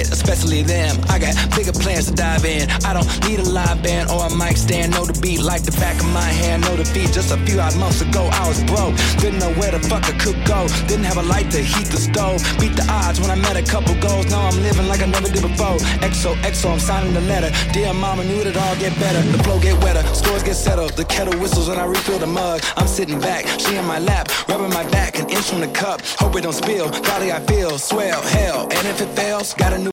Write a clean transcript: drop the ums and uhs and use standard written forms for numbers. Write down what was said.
head, especially them. I got bigger plans to dive in. I don't need a live band or a mic stand. Know the beat like the back of my hand. Know the beat. Just a few odd months ago, I was broke. Didn't know where the fuck I could go. Didn't have a light to heat the stove. Beat the odds when I met a couple goals. Now I'm living like I never did before. XOXO, I'm signing the letter. Dear mama, knew it all get better. The flow get wetter, scores get settled. The kettle whistles when I refill the mug. I'm sitting back, she in my lap, rubbing my back, an inch from the cup. Hope it don't spill. Golly, I feel swell, hell. And if it fails, got a new